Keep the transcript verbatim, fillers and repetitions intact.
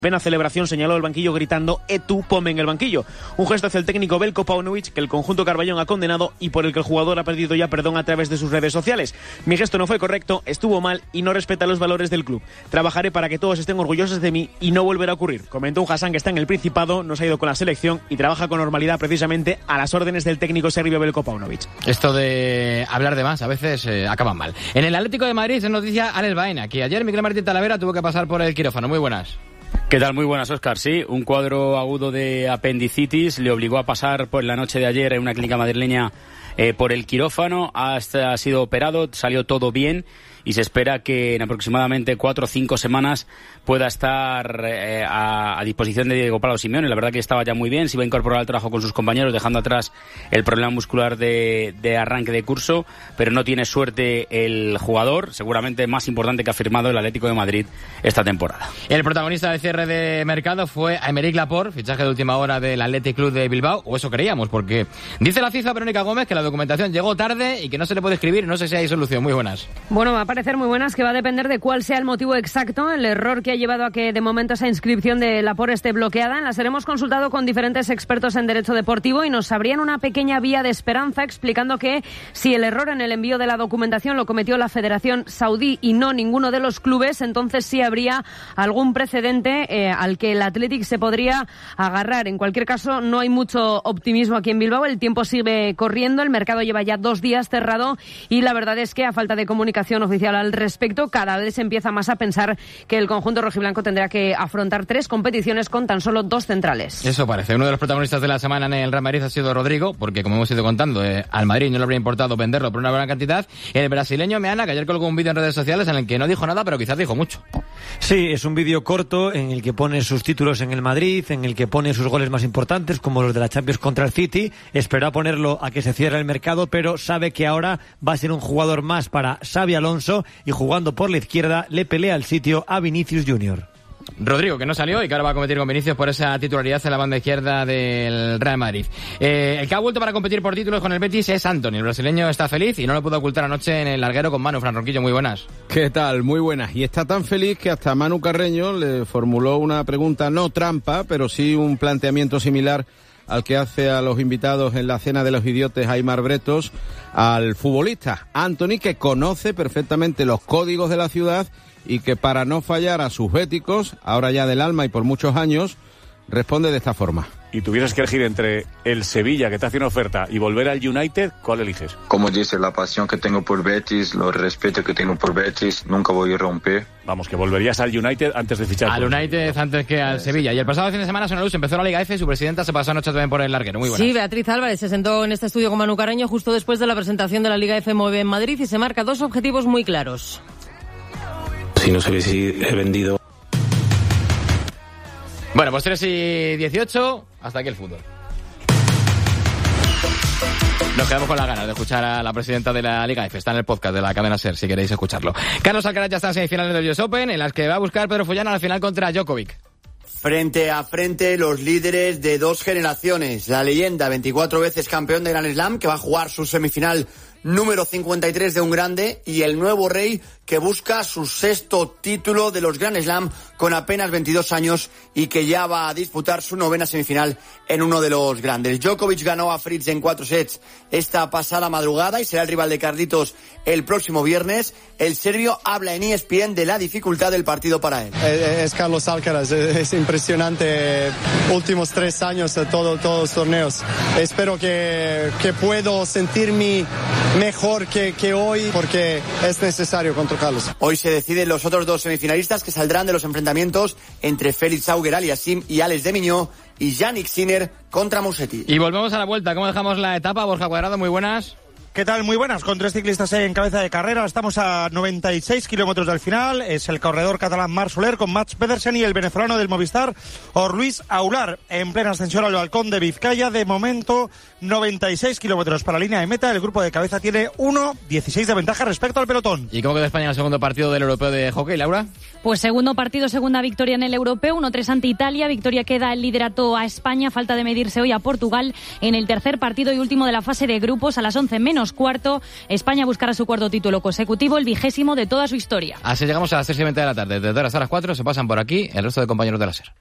Pena celebración, señaló el banquillo gritando «E tú, ponme en el banquillo». Un gesto hacia el técnico Veljko Paunovic que el conjunto Carballón ha condenado y por el que el jugador ha pedido ya perdón a través de sus redes sociales. «Mi gesto no fue correcto, estuvo mal y no respeta los valores del club. Trabajaré para que todos estén orgullosos de mí y no volverá a ocurrir», comentó un Hassan que está en el Principado, no se ha ido con la selección y trabaja con normalidad precisamente a las órdenes del técnico serbio Veljko Paunovic. Esto de hablar de más a veces eh, acaba mal. En el Atlético de Madrid se noticia Alex Baena, que ayer Miguel Martín Talavera tuvo que pasar por el quirófano. Muy buenas. ¿Qué tal? Muy buenas, Óscar. Sí, un cuadro agudo de apendicitis le obligó a pasar por la noche de ayer en una clínica madrileña eh, por el quirófano. Ha, ha sido operado, salió todo bien y se espera que en aproximadamente cuatro o cinco semanas pueda estar eh, a, a disposición de Diego Pablo Simeone. La verdad que estaba ya muy bien, se iba a incorporar al trabajo con sus compañeros, dejando atrás el problema muscular de, de arranque de curso, pero no tiene suerte el jugador, seguramente más importante que ha firmado el Atlético de Madrid esta temporada. El protagonista del cierre de mercado fue Aymeric Laporte, fichaje de última hora del Athletic Club de Bilbao, o eso creíamos, porque dice la FIFA Verónica Gómez que la documentación llegó tarde y que no se le puede escribir, no sé si hay solución. Muy buenas. Bueno, va a parecer muy buenas, que va a depender de cuál sea el motivo exacto, el error que ha llevado a que de momento esa inscripción de Laporte esté bloqueada. Las hemos consultado con diferentes expertos en derecho deportivo y nos abrían una pequeña vía de esperanza explicando que si el error en el envío de la documentación lo cometió la Federación Saudí y no ninguno de los clubes, entonces sí habría algún precedente eh, al que el Athletic se podría agarrar. En cualquier caso, no hay mucho optimismo aquí en Bilbao, el tiempo sigue corriendo, el mercado lleva ya dos días cerrado y la verdad es que a falta de comunicación oficial al respecto, cada vez se empieza más a pensar que el conjunto rojiblanco tendrá que afrontar tres competiciones con tan solo dos centrales. Eso parece. Uno de los protagonistas de la semana en el Real Madrid ha sido Rodrigo, porque como hemos ido contando, eh, al Madrid no le habría importado venderlo por una buena cantidad. El brasileño Meana, que ayer colgó un vídeo en redes sociales en el que no dijo nada, pero quizás dijo mucho. Sí, es un vídeo corto en el que pone sus títulos en el Madrid, en el que pone sus goles más importantes, como los de la Champions contra el City. Espera ponerlo a que se cierre el mercado, pero sabe que ahora va a ser un jugador más para Xabi Alonso y jugando por la izquierda le pelea el sitio a Vinicius Junior. Rodrigo, que no salió y que ahora va a competir con Vinicius por esa titularidad en la banda izquierda del Real Madrid. Eh, el que ha vuelto para competir por títulos con el Betis es Antony. El brasileño está feliz y no lo pudo ocultar anoche en el larguero con Manu. Fran Ronquillo, muy buenas. ¿Qué tal? Muy buenas. Y está tan feliz que hasta Manu Carreño le formuló una pregunta no trampa, pero sí un planteamiento similar al que hace a los invitados en la cena de los idiotes Aimar Bretos al futbolista Antony, que conoce perfectamente los códigos de la ciudad y que para no fallar a sus béticos, ahora ya del alma y por muchos años, responde de esta forma. Y tuvieras que elegir entre el Sevilla, que te hace una oferta, y volver al United, ¿cuál eliges? Como dice, la pasión que tengo por Betis, el respeto que tengo por Betis, nunca voy a romper. Vamos, que volverías al United antes de fichar. Al United antes que al Sevilla. Y el pasado fin de semana Sonaluz empezó la Liga F y su presidenta se pasó anoche también por el larguero. Muy buenas. Sí, Beatriz Álvarez se sentó en este estudio con Manu Carreño justo después de la presentación de la Liga F Move en Madrid y se marca dos objetivos muy claros. Si no se hubiese vendido. Bueno, pues tres y dieciocho, hasta aquí el fútbol. Nos quedamos con las ganas de escuchar a la presidenta de la Liga F. Está en el podcast de la cadena SER, si queréis escucharlo. Carlos Alcaraz ya está en semifinales del U S Open, en las que va a buscar Pedro Follana al final contra Djokovic. Frente a frente los líderes de dos generaciones. La leyenda, veinticuatro veces campeón de Grand Slam, que va a jugar su semifinal número cincuenta y tres de un grande, y el nuevo rey que busca su sexto título de los Grand Slam con apenas veintidós años y que ya va a disputar su novena semifinal en uno de los grandes. Djokovic ganó a Fritz en cuatro sets esta pasada madrugada y será el rival de Carlitos el próximo viernes. El serbio habla en E S P N de la dificultad del partido para él. Es Carlos Alcaraz, es impresionante. Últimos tres años de todo, todos los torneos. Espero que, que puedo sentirme mejor que, que hoy porque es necesario contra Carlos. Hoy se deciden los otros dos semifinalistas que saldrán de los enfrentamientos entre Félix Auger-Aliassime y Alex de Minaur y Yannick Sinner contra Musetti. Y volvemos a la vuelta. ¿Cómo dejamos la etapa? Borja Cuadrado, muy buenas. ¿Qué tal? Muy buenas, con tres ciclistas en cabeza de carrera. Estamos a noventa y seis kilómetros del final. Es el corredor catalán Marc Soler con Mats Pedersen y el venezolano del Movistar, Luis Aular, en plena ascensión al balcón de Vizcaya. De momento, noventa y seis kilómetros para la línea de meta. El grupo de cabeza tiene uno dieciséis de ventaja respecto al pelotón. ¿Y cómo quedó España en el segundo partido del europeo de hockey, Laura? Pues segundo partido, segunda victoria en el europeo, uno tres ante Italia, victoria que da el liderato a España, falta de medirse hoy a Portugal en el tercer partido y último de la fase de grupos a las once menos cuarto. España buscará su cuarto título consecutivo, el vigésimo de toda su historia. Así llegamos a las tres y veinte de la tarde, desde ahora hasta las cuatro se pasan por aquí el resto de compañeros de la SER.